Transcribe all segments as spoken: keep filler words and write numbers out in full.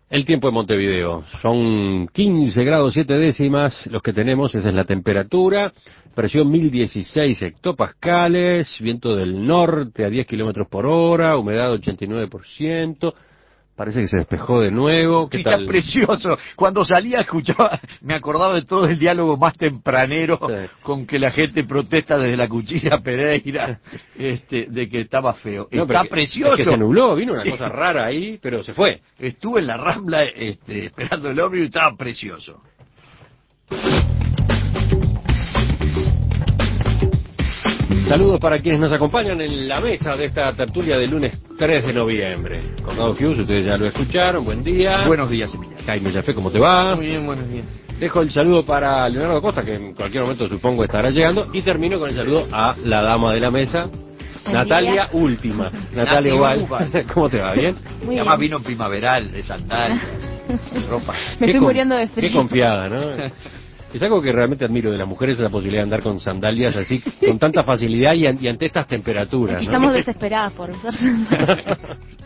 El tiempo en Montevideo, son quince grados siete décimas los que tenemos, esa es la temperatura, presión mil dieciséis hectopascales, viento del norte a diez kilómetros por hora, humedad ochenta y nueve por ciento, parece que se despejó de nuevo. ¿Qué Sí, tal? está precioso. Cuando salía escuchaba, me acordaba de todo el diálogo más tempranero, sí, con que la gente protesta desde la Cuchilla Pereira, este, de que estaba feo. No, está que, precioso. Es que se nubló, vino una sí. cosa rara ahí, pero se fue. Estuve en la Rambla este, esperando el ómnibus y estaba precioso. Saludos para quienes nos acompañan en la mesa de esta tertulia del lunes tres de noviembre. Conrado Hughes, ustedes ya lo escucharon, buen día. Buenos días, Emiliano. Jaime Yafé, ¿cómo te va? Muy bien, buenos días. Dejo el saludo para Leonardo Costa, que en cualquier momento supongo estará llegando, y termino con el saludo a la dama de la mesa, buen Natalia día. Última. Natalia igual. ¿Cómo te va? ¿Bien? Muy bien. Además vino primaveral, de sandalia, de ropa. Me estoy muriendo de frío. Qué confiada, ¿no? Es algo que realmente admiro de las mujeres, la posibilidad de andar con sandalias así, con tanta facilidad y, y ante estas temperaturas, ¿no? Estamos desesperadas por usar sandalias.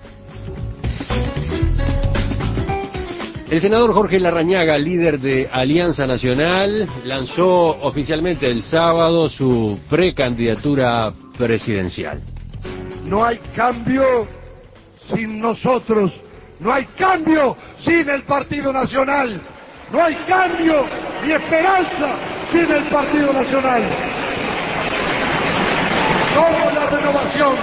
El senador Jorge Larrañaga, líder de Alianza Nacional, lanzó oficialmente el sábado su precandidatura presidencial. No hay cambio sin nosotros, no hay cambio sin el Partido Nacional. No hay cambio ni esperanza sin el Partido Nacional. Somos la renovación.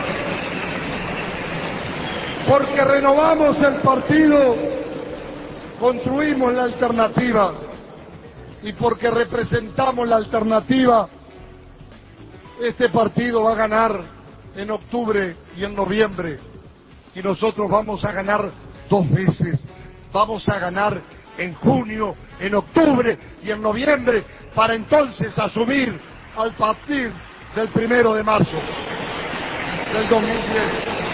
Porque renovamos el partido, construimos la alternativa. Y porque representamos la alternativa, este partido va a ganar en octubre y en noviembre. Y nosotros vamos a ganar dos veces. Vamos a ganar en junio, en octubre y en noviembre, para entonces asumir al partir del primero de marzo del dos mil diez.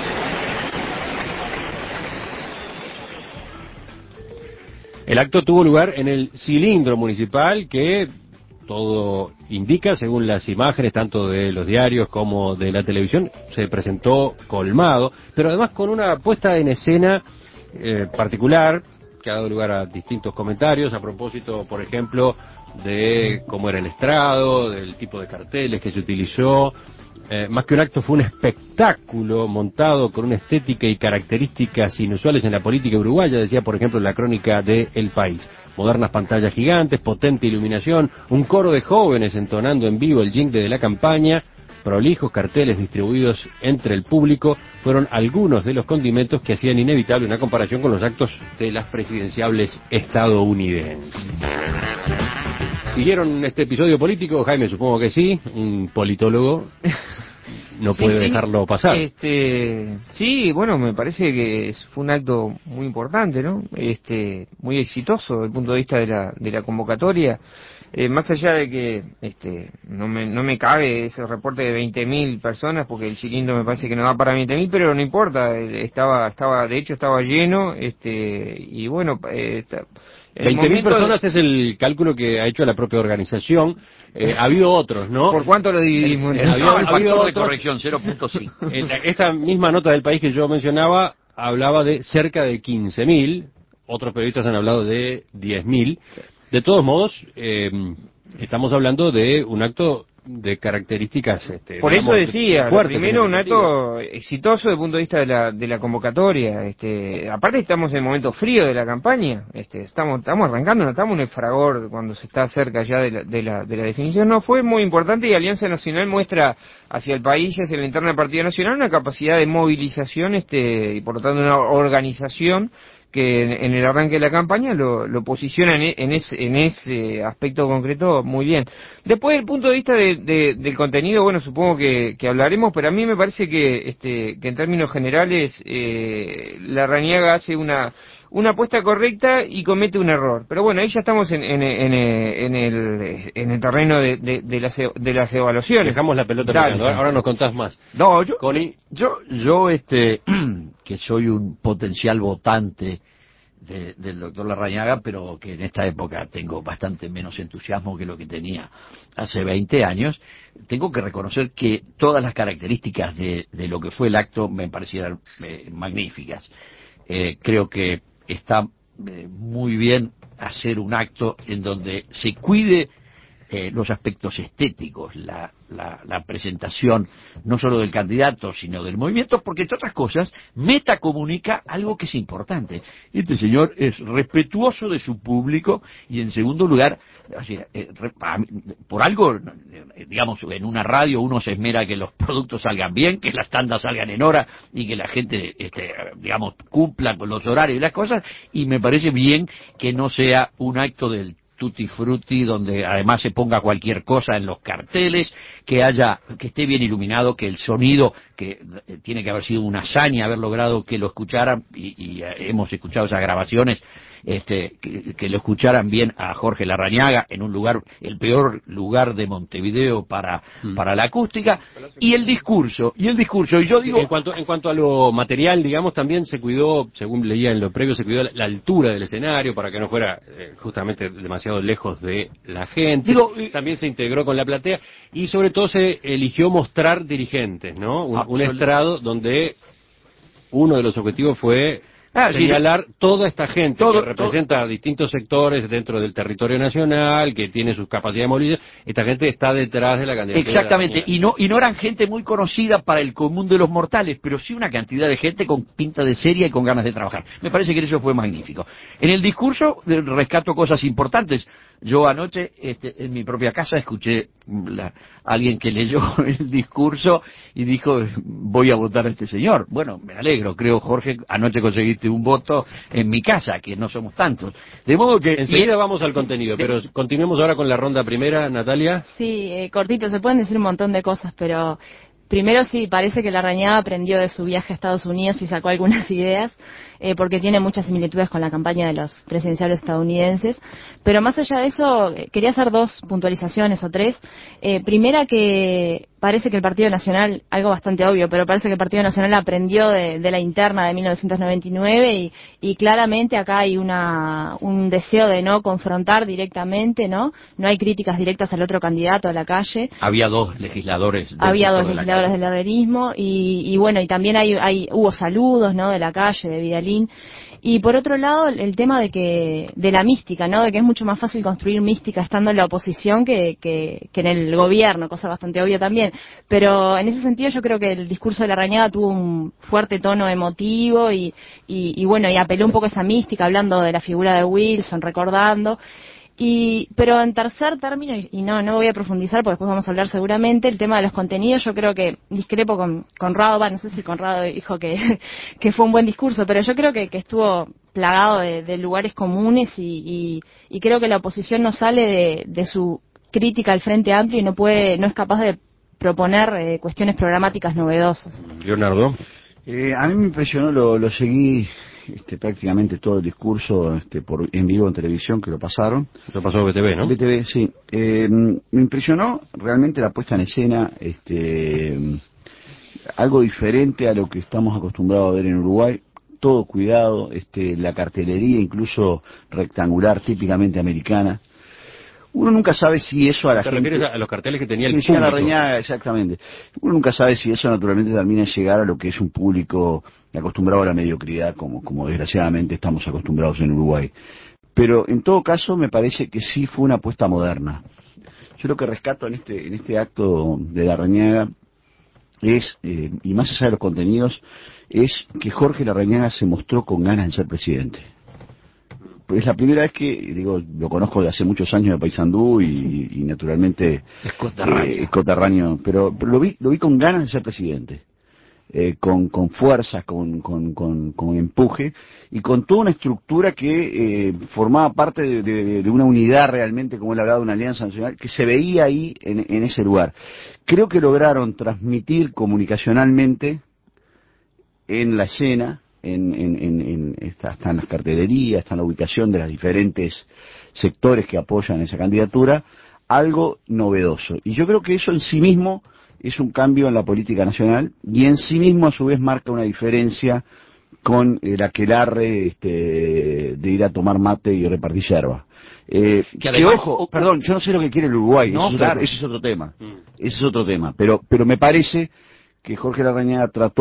El acto tuvo lugar en el cilindro municipal que todo indica, según las imágenes tanto de los diarios como de la televisión, se presentó colmado, pero además con una puesta en escena eh, particular, que ha dado lugar a distintos comentarios a propósito, por ejemplo, de cómo era el estrado, del tipo de carteles que se utilizó. Eh, más que un acto fue un espectáculo montado con una estética y características inusuales en la política uruguaya, decía por ejemplo la crónica de El País. Modernas pantallas gigantes, potente iluminación, un coro de jóvenes entonando en vivo el jingle de la campaña, prolijos carteles distribuidos entre el público fueron algunos de los condimentos que hacían inevitable una comparación con los actos de las presidenciables estadounidenses. ¿Siguieron este episodio político? Jaime, supongo que sí, un politólogo no sí, puede sí. dejarlo pasar. Este, sí, bueno, me parece que fue un acto muy importante, ¿no? Este, muy exitoso desde el punto de vista de la, de la convocatoria. Eh, más allá de que este no me no me cabe ese reporte de veinte mil personas, porque el cilindro me parece que no da para veinte mil, pero no importa, estaba estaba de hecho estaba lleno, este y bueno, eh, veinte mil personas de... es el cálculo que ha hecho la propia organización. Eh, ha habido otros, ¿no? ¿Por cuánto lo dividimos? Eh, eh, había, no, ha el habido factor de otros... corrección, cero punto cinco. Esta misma nota del País que yo mencionaba hablaba de cerca de quince mil, otros periodistas han hablado de diez mil. De todos modos, eh, estamos hablando de un acto de características este, por digamos, eso decía, fuertes, primero un acto exitoso desde el punto de vista de la de la convocatoria, este aparte estamos en el momento frío de la campaña, este estamos estamos arrancando, no estamos en el fragor cuando se está cerca ya de la, de la de la definición. No, fue muy importante y Alianza Nacional muestra hacia el país, hacia la interna del Partido Nacional, una capacidad de movilización este y por lo tanto una organización que en, en el arranque de la campaña lo, lo posiciona en, en, ese, en ese aspecto concreto muy bien. Después, del punto de vista de, de, del contenido, bueno, supongo que, que hablaremos, pero a mí me parece que, este, que en términos generales eh, Larrañaga hace una una apuesta correcta y comete un error. Pero bueno, ahí ya estamos en, en, en, en, el, en el terreno de, de, de, las, de las evaluaciones. Dejamos la pelota picando, ahora nos contás más. No, yo, Connie. yo, yo este, que soy un potencial votante de, del doctor Larrañaga, pero que en esta época tengo bastante menos entusiasmo que lo que tenía hace veinte años, tengo que reconocer que todas las características de, de lo que fue el acto me parecieron eh, magníficas. Eh, creo que está eh, muy bien hacer un acto en donde se cuide eh, los aspectos estéticos, la, la, la presentación no solo del candidato sino del movimiento, porque entre otras cosas metacomunica algo que es importante. Este señor es respetuoso de su público y en segundo lugar, así, eh, por algo, digamos, en una radio uno se esmera que los productos salgan bien, que las tandas salgan en hora y que la gente, este, digamos, cumpla con los horarios y las cosas, y me parece bien que no sea un acto del tutti frutti donde además se ponga cualquier cosa en los carteles, que haya, que esté bien iluminado, que el sonido, que eh, tiene que haber sido una hazaña haber logrado que lo escucharan, y, y eh, hemos escuchado esas grabaciones, este, que, que lo escucharan bien a Jorge Larrañaga en un lugar, el peor lugar de Montevideo para, mm. para la acústica, y el discurso, y el discurso, y yo digo... En cuanto, en cuanto a lo material, digamos, también se cuidó, según leía en lo previo, se cuidó la, la altura del escenario para que no fuera eh, justamente demasiado lejos de la gente. Digo, también se integró con la platea, y sobre todo se eligió mostrar dirigentes, ¿no? Un, un estrado donde uno de los objetivos fue... Ah, señalar sí, toda esta gente todo, que representa todo. distintos sectores dentro del territorio nacional, que tiene sus capacidades de movilización. Esta gente está detrás de la candidatura. Exactamente, y no, y no eran gente muy conocida para el común de los mortales, pero sí una cantidad de gente con pinta de seria y con ganas de trabajar. Me parece que eso fue magnífico. En el discurso rescato cosas importantes. Yo anoche, este, en mi propia casa, escuché a alguien que leyó el discurso y dijo, voy a votar a este señor. Bueno, me alegro, creo, Jorge, anoche conseguiste un voto en mi casa, que no somos tantos. De modo que... Enseguida vamos al contenido, pero continuemos ahora con la ronda primera, Natalia. Sí, eh, cortito, se pueden decir un montón de cosas, pero... Primero sí, parece que Larrañaga aprendió de su viaje a Estados Unidos y sacó algunas ideas, eh, porque tiene muchas similitudes con la campaña de los presidenciales estadounidenses. Pero más allá de eso, eh, quería hacer dos puntualizaciones o tres. Eh, primera, que parece que el Partido Nacional, algo bastante obvio, pero parece que el Partido Nacional aprendió de, de la interna de mil novecientos noventa y nueve y, y claramente acá hay una, un deseo de no confrontar directamente, ¿no? No hay críticas directas al otro candidato a la calle. Había dos legisladores. Del Había dos legisladores del herrerismo y, y bueno, y también hay, hay hubo saludos, ¿no? De la calle, de Vidalín. Y por otro lado, el tema de que de la mística, ¿no? De que es mucho más fácil construir mística estando en la oposición que, que, que en el gobierno, cosa bastante obvia también. Pero en ese sentido yo creo que el discurso de Larrañaga tuvo un fuerte tono emotivo y, y, y bueno, y apeló un poco a esa mística, hablando de la figura de Wilson, recordando. Y, pero en tercer término, y, y no, no voy a profundizar porque después vamos a hablar seguramente, el tema de los contenidos, yo creo que discrepo con Conrado, va, no sé si Conrado dijo que, que fue un buen discurso, pero yo creo que, que estuvo plagado de, de lugares comunes y, y, y creo que la oposición no sale de, de su crítica al Frente Amplio y no puede, no es capaz de proponer eh, cuestiones programáticas novedosas. Leonardo. Eh, a mí me impresionó, lo, lo seguí este, prácticamente todo el discurso este, por en vivo en televisión, que lo pasaron. Lo pasó B T V, ¿no? B T V, sí. Eh, me impresionó realmente la puesta en escena, este, algo diferente a lo que estamos acostumbrados a ver en Uruguay. Todo cuidado, este, la cartelería incluso rectangular, típicamente americana. Uno nunca sabe si eso a la ¿Te gente... ¿Te refieres a los carteles que tenía el público? Sí, a la Larrañaga, exactamente. Uno nunca sabe si eso naturalmente termina de llegar a lo que es un público acostumbrado a la mediocridad, como, como desgraciadamente estamos acostumbrados en Uruguay. Pero en todo caso me parece que sí fue una apuesta moderna. Yo lo que rescato en este, en este acto de Larrañaga es, eh, y más allá de los contenidos, es que Jorge Larrañaga se mostró con ganas de ser presidente. Es la primera vez que, digo, lo conozco de hace muchos años de Paysandú y, y naturalmente es coterráneo, eh, coterráneo pero, pero lo vi lo vi con ganas de ser presidente, eh, con, con fuerzas, con, con, con, con empuje y con toda una estructura que eh, formaba parte de, de, de una unidad realmente, como él hablaba, de una alianza nacional, que se veía ahí en, en ese lugar. Creo que lograron transmitir comunicacionalmente en la escena, En, en, en, en está, está en las cartelerías, está en la ubicación de los diferentes sectores que apoyan esa candidatura, algo novedoso. Y yo creo que eso en sí mismo es un cambio en la política nacional y en sí mismo a su vez marca una diferencia con el aquelarre este, de ir a tomar mate y repartir yerba. Eh, que, además, que ojo, o, perdón, yo no sé lo que quiere el Uruguay, no, ese, claro. es otro, ese es otro tema, mm. ese es otro tema, pero, pero me parece que Jorge Larrañaga trató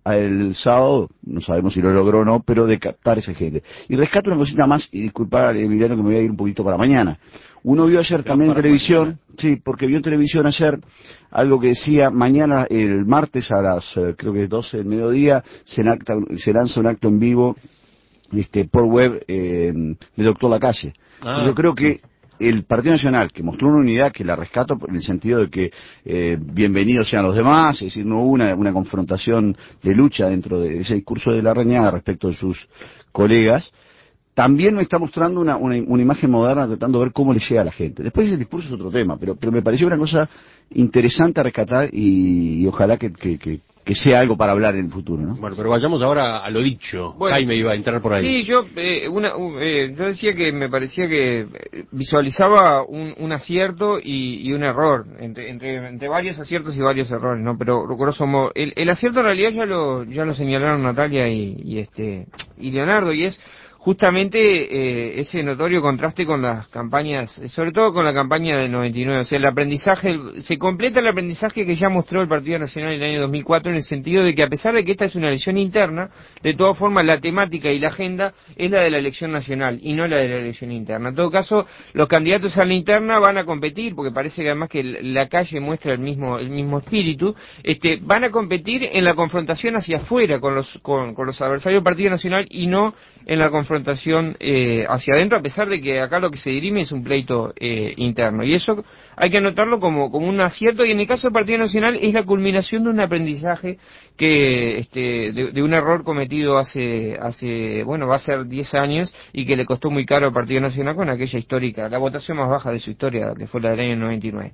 el sábado, no sabemos si lo logró o no, pero de captar esa gente. Y rescato una cosita más, y disculpa, Emiliano, que me voy a ir un poquito para mañana. Uno vio ayer también en televisión, mañana. Sí, porque vio en televisión ayer algo que decía, mañana, el martes a las, eh, creo que doce del mediodía, se, enacta, se lanza un acto en vivo este, por web eh, de Doctor Lacalle. Ah, yo creo que el Partido Nacional, que mostró una unidad que la rescato en el sentido de que eh, bienvenidos sean los demás, es decir, no hubo una, una confrontación de lucha dentro de ese discurso de Larrañaga respecto de sus colegas, también me está mostrando una, una, una imagen moderna tratando de ver cómo le llega a la gente. Después el discurso es otro tema, pero, pero me pareció una cosa interesante a rescatar y, y ojalá que, que, que, que sea algo para hablar en el futuro, ¿no? Bueno, pero vayamos ahora a lo dicho. Bueno, Jaime iba a entrar por ahí. Sí, yo eh, una, uh, eh, yo decía que me parecía que visualizaba un, un acierto y, y un error, entre, entre, entre varios aciertos y varios errores, ¿no? Pero grosso modo, el, el acierto en realidad ya lo, ya lo señalaron Natalia y, y este y Leonardo, y es justamente eh, ese notorio contraste con las campañas, sobre todo con la campaña del noventa y nueve, o sea, el aprendizaje, se completa el aprendizaje que ya mostró el Partido Nacional en el año dos mil cuatro, en el sentido de que a pesar de que esta es una elección interna, de todas formas la temática y la agenda es la de la elección nacional y no la de la elección interna. En todo caso, los candidatos a la interna van a competir, porque parece que además que la calle muestra el mismo el mismo espíritu, este, van a competir en la confrontación hacia afuera con los con, con los adversarios del Partido Nacional y no en la confrontación Eh, hacia adentro, a pesar de que acá lo que se dirime es un pleito eh, interno, y eso hay que anotarlo como, como un acierto, y en el caso del Partido Nacional es la culminación de un aprendizaje que este, de, de un error cometido hace hace bueno va a ser diez años y que le costó muy caro al Partido Nacional con aquella histórica, la votación más baja de su historia, que fue la del año noventa y nueve.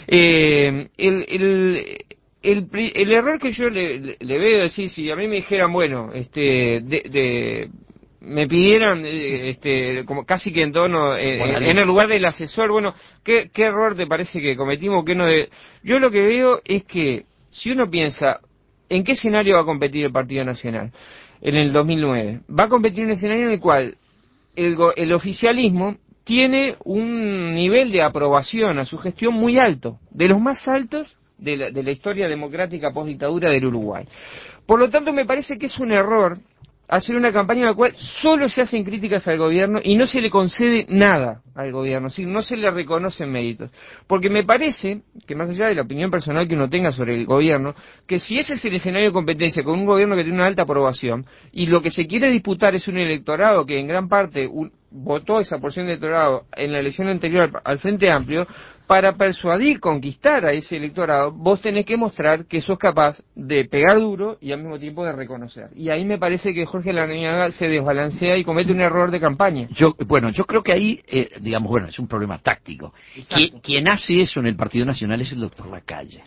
Eh, el, el El, el error que yo le, le, le veo, decir, si a mí me dijeran, bueno, este de, de me pidieran eh, este como casi que en tono eh, en el lugar del asesor, bueno, ¿qué, qué error te parece que cometimos? ¿Qué no de... Yo lo que veo es que si uno piensa en qué escenario va a competir el Partido Nacional en el dos mil nueve, va a competir en un escenario en el cual el, el oficialismo tiene un nivel de aprobación a su gestión muy alto, de los más altos de la, de la historia democrática postdictadura del Uruguay. Por lo tanto, me parece que es un error hacer una campaña en la cual solo se hacen críticas al gobierno y no se le concede nada al gobierno, es decir, no se le reconocen méritos. Porque me parece que, más allá de la opinión personal que uno tenga sobre el gobierno, que si ese es el escenario de competencia con un gobierno que tiene una alta aprobación y lo que se quiere disputar es un electorado que en gran parte un, votó esa porción de electorado en la elección anterior al, al Frente Amplio, para persuadir, conquistar a ese electorado, vos tenés que mostrar que sos capaz de pegar duro y al mismo tiempo de reconocer. Y ahí me parece que Jorge Larrañaga se desbalancea y comete un error de campaña. Yo, bueno, yo creo que ahí, eh, digamos, bueno, es un problema táctico. Qui, quien hace eso en el Partido Nacional es el doctor Lacalle.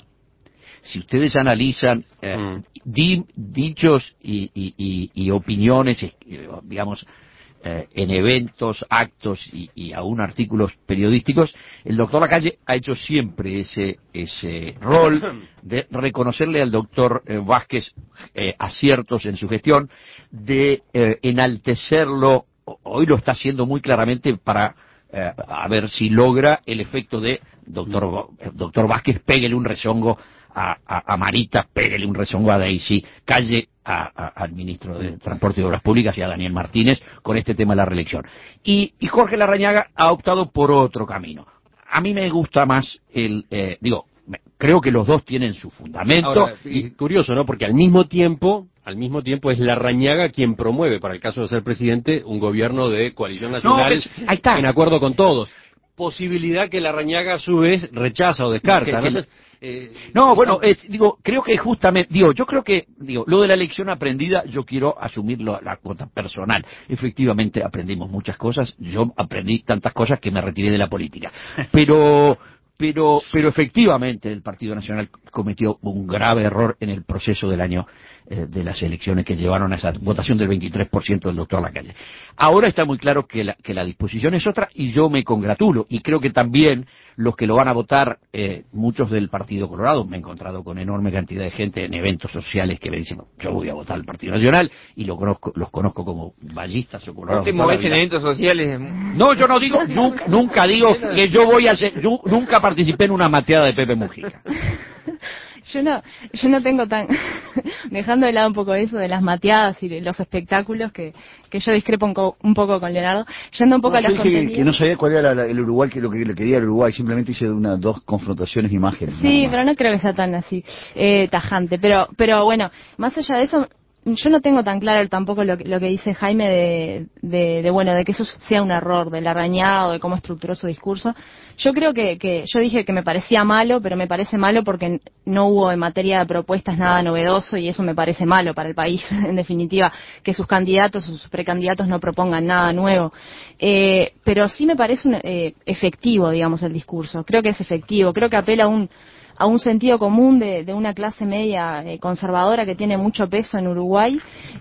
Si ustedes analizan eh, mm. di, dichos y, y, y, y opiniones, eh, digamos, Eh, en eventos, actos y, y aún artículos periodísticos, el doctor Lacalle ha hecho siempre ese ese rol de reconocerle al doctor eh, Vázquez eh, aciertos en su gestión, de eh, enaltecerlo. Hoy lo está haciendo muy claramente para eh, a ver si logra el efecto de doctor doctor Vázquez, péguele un rezongo a, a, a Marita, péguele un rezongo a Daisy, calle A, a, al ministro de Transporte y Obras Públicas y a Daniel Martínez con este tema de la reelección. Y, y Jorge Larrañaga ha optado por otro camino. A mí me gusta más el, eh, digo, creo que los dos tienen su fundamento. Ahora, y curioso, ¿no? Porque al mismo tiempo, al mismo tiempo es Larrañaga quien promueve, para el caso de ser presidente, un gobierno de coalición nacional no, ahí está. En acuerdo con todos. Posibilidad que Larrañaga a su vez rechaza o descarta, que, ¿no? Que, Eh, no, bueno, eh, digo, creo que justamente, digo, yo creo que, digo, lo de la lección aprendida, yo quiero asumirlo la cuota personal. Efectivamente aprendimos muchas cosas, yo aprendí tantas cosas que me retiré de la política. Pero, pero, pero efectivamente el Partido Nacional cometió un grave error en el proceso del año eh, de las elecciones que llevaron a esa votación del veintitrés por ciento del doctor Lacalle. Ahora está muy claro que la, que la disposición es otra y yo me congratulo y creo que también los que lo van a votar, eh, muchos del Partido Colorado, me he encontrado con enorme cantidad de gente en eventos sociales que me dicen, yo voy a votar al Partido Nacional, y lo conozco, los conozco como ballistas o colorados. ¿No te movés en eventos sociales? No, yo no digo, nunca, nunca digo que yo voy a hacer, yo nunca participé en una mateada de Pepe Mujica. Yo no, yo no tengo tan, dejando de lado un poco eso de las mateadas y de los espectáculos, que, que yo discrepo un, co, un poco con Leonardo, yendo un poco no, a los yo dije contenidos. que no sabía cuál era la, la, el Uruguay, que lo que le quería el Uruguay, simplemente hice una, dos confrontaciones de imágenes. Sí, pero no creo que sea tan así, eh, tajante, pero, pero bueno, más allá de eso, yo no tengo tan claro tampoco lo que, lo que dice Jaime de, de, de, bueno, de que eso sea un error, del arañado, de cómo estructuró su discurso. Yo creo que, que, yo dije que me parecía malo, pero me parece malo porque no hubo en materia de propuestas nada novedoso y eso me parece malo para el país, en definitiva, que sus candidatos o sus precandidatos no propongan nada nuevo. Eh, pero sí me parece un, eh, efectivo, digamos, el discurso. Creo que es efectivo, creo que apela a un a un sentido común de, de una clase media eh, conservadora que tiene mucho peso en Uruguay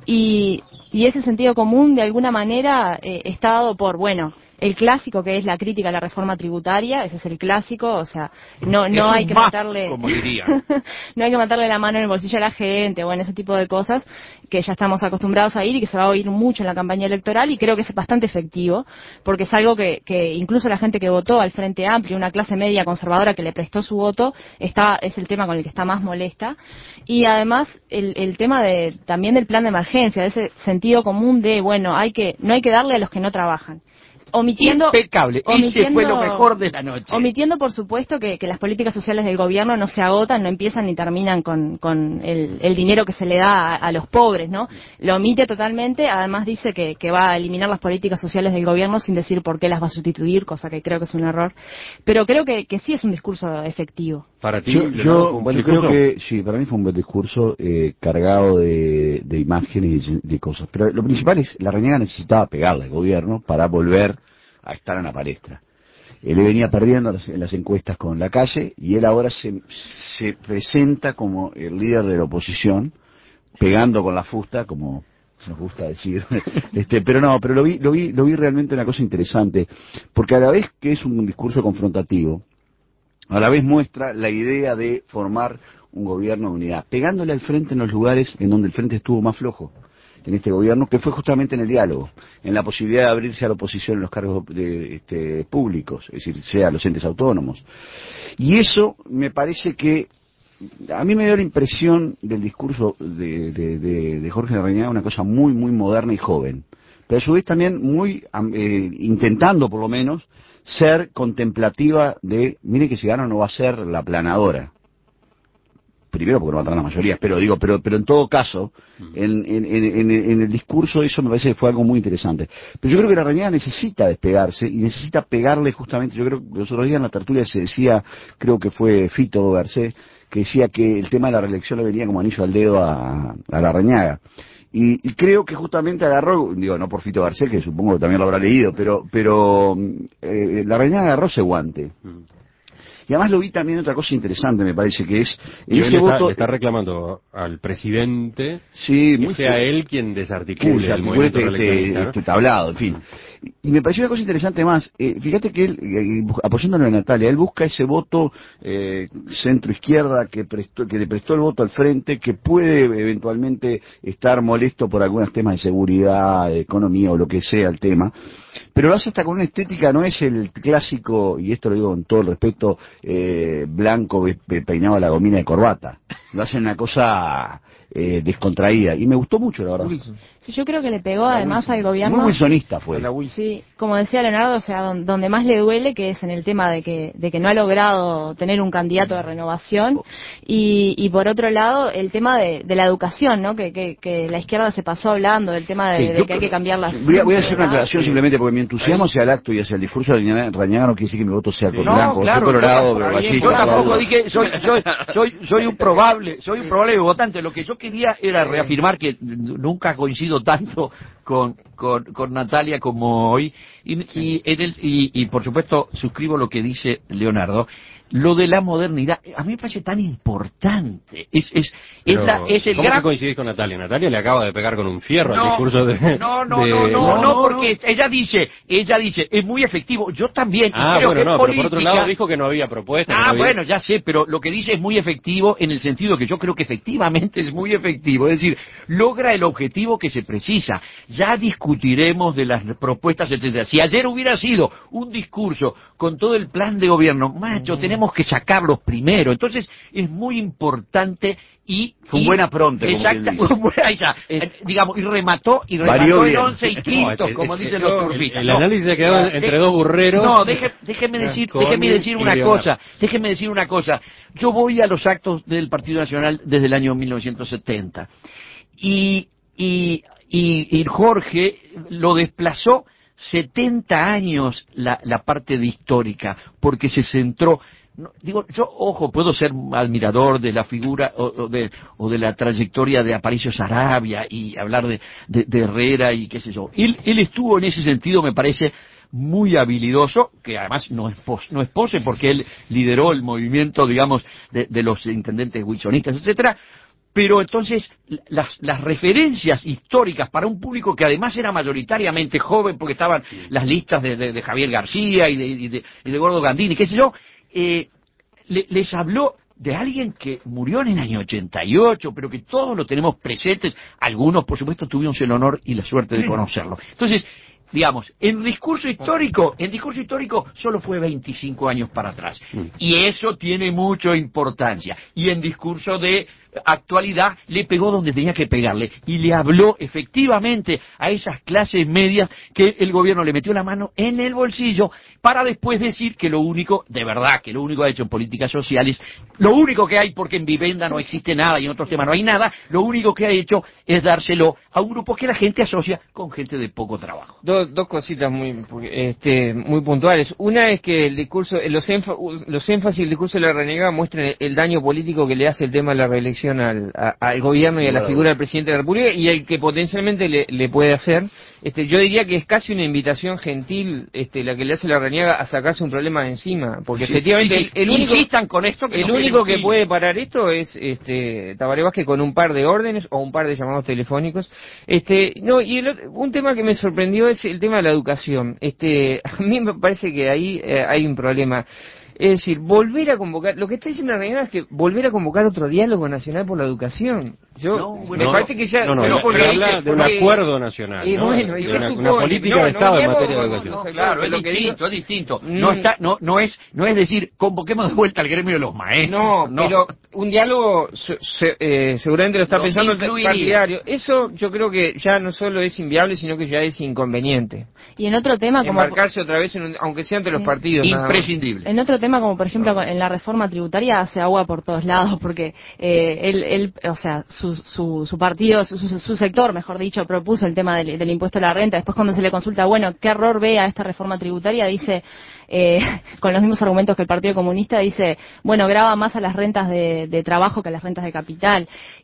y, y ese sentido común de alguna manera eh, está dado por, bueno, el clásico que es la crítica a la reforma tributaria, ese es el clásico, o sea, no no hay que must, matarle como diría. no hay que matarle la mano en el bolsillo a la gente, bueno, ese tipo de cosas que ya estamos acostumbrados a ir y que se va a oír mucho en la campaña electoral y creo que es bastante efectivo, porque es algo que, que incluso la gente que votó al Frente Amplio, una clase media conservadora que le prestó su voto, está es el tema con el que está más molesta y además el, el tema de también del plan de emergencia, de ese sentido común de, bueno, hay que no hay que darle a los que no trabajan. Omitiendo, impecable, omitiendo, ese fue lo mejor de la noche. Omitiendo, por supuesto, que, que las políticas sociales del gobierno no se agotan, no empiezan ni terminan con, con el, el dinero que se le da a, a los pobres, ¿no? Lo omite totalmente, además dice que, que va a eliminar las políticas sociales del gobierno sin decir por qué las va a sustituir, cosa que creo que es un error. Pero creo que, que sí es un discurso efectivo. Para ti, Yo, yo bueno, discurso? creo que sí, para mí fue un buen discurso eh, cargado de, de imágenes y de, de cosas. Pero lo principal es, la Larrañaga necesitaba pegarle al gobierno para volver a estar en la palestra. Él le venía perdiendo las, en las encuestas con la Calle y él ahora se, se presenta como el líder de la oposición, pegando con la fusta, como nos gusta decir. este, pero no, pero lo vi, lo vi, lo vi realmente una cosa interesante, porque a la vez que es un discurso confrontativo, a la vez muestra la idea de formar un gobierno de unidad, pegándole al frente en los lugares en donde el frente estuvo más flojo en este gobierno, que fue justamente en el diálogo, en la posibilidad de abrirse a la oposición en los cargos de, este, públicos, es decir, sea los entes autónomos. Y eso me parece que, a mí me dio la impresión del discurso de, de, de, de Jorge Larrañaga una cosa muy, muy moderna y joven, pero a su vez también muy, eh, intentando por lo menos, ser contemplativa de, mire que si gana no va a ser la aplanadora. Primero porque no va a tener las mayorías, pero digo, pero pero en todo caso, en, en, en, en el discurso eso me parece que fue algo muy interesante. Pero yo creo que la Larrañaga necesita despegarse y necesita pegarle justamente, yo creo que los otros días en la tertulia se decía, creo que fue Fito Garcés, que decía que el tema de la reelección le venía como anillo al dedo a, a Larrañaga. Y, y creo que justamente agarró, digo, no por Fito Garcés, que supongo que también lo habrá leído, pero pero eh, Larrañaga agarró ese guante. Y además lo vi también otra cosa interesante, me parece, que es y ese le voto... Está, le está reclamando al presidente sí, que muy sea fuerte, él quien desarticule que el movimiento este, reeleccionista, ¿no? este tablado, en fin. Y me pareció una cosa interesante más, eh, fíjate que él, eh, apoyándolo a Natalia, él busca ese voto eh, centro-izquierda que, prestó, que le prestó el voto al frente, que puede eventualmente estar molesto por algunos temas de seguridad, de economía o lo que sea el tema, pero lo hace hasta con una estética, no es el clásico, y esto lo digo con todo el respeto, eh, blanco, peinado a la gomina de corbata. Lo hace una cosa eh, descontraída, y me gustó mucho, la verdad. Wilson. Sí, yo creo que le pegó además Wilson. al gobierno. Muy wilsonista fue. Sí, como decía Leonardo, o sea, don, donde más le duele, que es en el tema de que de que no ha logrado tener un candidato de renovación, y, y por otro lado, el tema de, de la educación, ¿no? Que, que, que la izquierda se pasó hablando del tema de, Sí, de yo que hay que cambiar las... Voy a, voy a hacer una aclaración sí. simplemente porque mi entusiasmo hacia el acto y hacia el discurso de Larrañaga no quiere decir que mi voto sea Sí. colorado, No, claro, estoy colorado, yo, pero yo gallito, tampoco todo. dije soy, soy, soy, soy un probable, soy un probable votante. Lo que yo quería era reafirmar que nunca coincido tanto con, con, con Natalia como hoy y, y, en el, y, y por supuesto suscribo lo que dice Leonardo. Lo de la modernidad, a mí me parece tan importante. Es, es, es, la, es el ¿Cómo gran... que coincidís con Natalia? Natalia le acaba de pegar con un fierro no, al discurso de... No, no, de... no, no, no, no, no, porque no. ella dice, ella dice, es muy efectivo. Yo también. Ah, creo bueno, que no, política... pero por otro lado dijo que no había propuesta. Ah, que no había... bueno, ya sé, pero lo que dice es muy efectivo en el sentido que yo creo que efectivamente es muy efectivo. Es decir, logra el objetivo que se precisa. Ya discutiremos de las propuestas, etcétera. Si ayer hubiera sido un discurso con todo el plan de gobierno, macho, tenemos tenemos que sacarlos primero. Entonces, es muy importante y... Fue un y, buen apronte, exacta, como ahí está, eh, digamos, y remató, y remató en once y quintos, No, como es- dicen es- los el- turfistas. el No, análisis ha quedado de- entre dos burreros. No, deje- déjeme decir, déjeme Coni decir y una Leonardo. cosa, déjeme decir una cosa. Yo voy a los actos del Partido Nacional desde el año mil novecientos setenta. Y, y, y, y Jorge lo desplazó setenta años la, la parte de histórica, porque se centró, no, digo, yo, ojo, puedo ser admirador de la figura o, o, de, o de la trayectoria de Aparicio Saravia y hablar de, de, de Herrera y qué sé yo. Él, él estuvo en ese sentido, me parece, muy habilidoso, que además no es, pos, no es pose, porque él lideró el movimiento, digamos, de, de los intendentes wilsonistas, etcétera. Pero entonces las, las referencias históricas para un público que además era mayoritariamente joven, porque estaban las listas de, de, de Javier García y de, y de, y de Gordo Gandini, qué sé yo, eh, le, les habló de alguien que murió en el año ochenta y ocho, pero que todos lo tenemos presentes, algunos por supuesto tuvimos el honor y la suerte de conocerlo. Entonces, digamos, en discurso histórico, en discurso histórico solo fue veinticinco años para atrás. Y eso tiene mucha importancia. Y en discurso de actualidad le pegó donde tenía que pegarle. Y le habló efectivamente a esas clases medias que el gobierno le metió la mano en el bolsillo para después decir que lo único, de verdad, que lo único que ha hecho en políticas sociales, lo único que hay, porque en vivienda no existe nada y en otros temas no hay nada, lo único que ha hecho es dárselo a un grupo que la gente asocia con gente de poco trabajo. Dos, dos cositas muy este, muy puntuales. Una es que el discurso, los, énfa, los énfasis del discurso de la renegada muestran el daño político que le hace el tema de la reelección al, a, al gobierno y a la figura del presidente de la República y el que potencialmente le, le puede hacer. Este, yo diría que es casi una invitación gentil este, la que le hace la renegada a sacarse un problema de encima, porque Sí, efectivamente sí, sí. el, el único, insistan con esto que el no único quieren que puede parar esto es este, Tabaré Vázquez con un par de órdenes o un par de llamados telefónicos. Este, no, y el, un tema que me sorprendió es el tema de la educación. Este, a mí me parece que ahí eh, hay un problema. Es decir, volver a convocar, lo que está diciendo la reunión es que volver a convocar otro diálogo nacional por la educación. Yo, No, me bueno, parece que ya... No, no, pero él, porque él dice- habla de un porque- acuerdo nacional, y ¿no? bueno, ¿y de qué una, supone? una política No, de no, Estado en digamos, materia de no, educación. no, Claro, es lo que distinto, digo- es distinto. Mm. No está, no, no es, no es decir convoquemos de vuelta al gremio de los maestros. No, pero un diálogo se- se- eh, seguramente lo está Lo pensando el incluiría. partidario. Eso yo creo que ya no solo es inviable, sino que ya es inconveniente. Y en otro tema, como Embarcarse otra vez, en un- aunque sea entre los Sí. partidos. nada más. Imprescindible. en otro tema, como por ejemplo en la reforma tributaria, hace agua por todos lados, porque eh, él, él, o sea, su, su, su partido, su, su, su sector, mejor dicho, propuso el tema del, del impuesto a la renta. Después, cuando se le consulta, bueno, ¿qué error ve a esta reforma tributaria? Dice, eh, con los mismos argumentos que el Partido Comunista, dice, bueno, grava más a las rentas de, de trabajo que a las rentas de capital.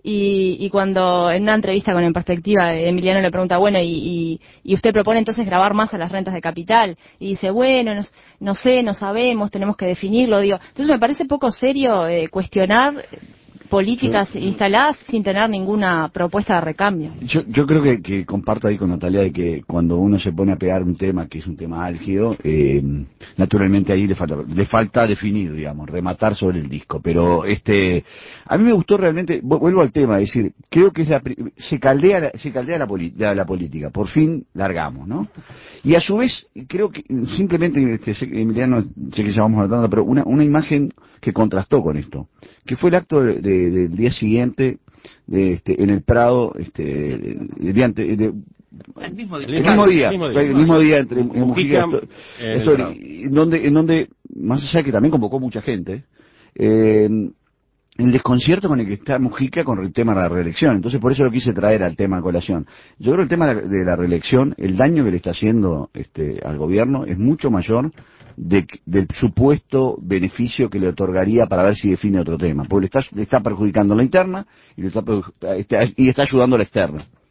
Y, y cuando en una entrevista con En Perspectiva, Emiliano le pregunta, bueno, y, y, y usted propone entonces gravar más a las rentas de capital, y dice, bueno, no, no sé, no sabemos, tenemos que definirlo, digo. Entonces me parece poco serio eh, cuestionar políticas Sí. instaladas sin tener ninguna propuesta de recambio. Yo, yo creo que, que comparto ahí con Natalia de que cuando uno se pone a pegar un tema que es un tema álgido, eh, naturalmente ahí le falta, le falta definir, digamos, rematar sobre el disco. Pero este, a mí me gustó realmente, vuelvo al tema, es decir, creo que es la, se caldea, la, se caldea la, poli, la, la política, por fin largamos, ¿no? Y a su vez, creo que simplemente, este, sé, Emiliano, sé que ya vamos hablando, pero una, una imagen que contrastó con esto, que fue el acto de, de, del día siguiente de, este, en el Prado, este, el día ante, de, El mismo día. el mismo día, el mismo día. el mismo día entre Mujica, Mujica, esto- en el esto- Prado. en donde, en donde, más allá de que también convocó mucha gente, eh, el desconcierto con el que está Mujica con el tema de la reelección. Entonces, por eso lo quise traer al tema a colación. Yo creo que el tema de la, de la reelección, el daño que le está haciendo este, al gobierno es mucho mayor de, del supuesto beneficio que le otorgaría para ver si define otro tema. Porque le está, le está perjudicando la interna y, le está, está, y está ayudando a la externa.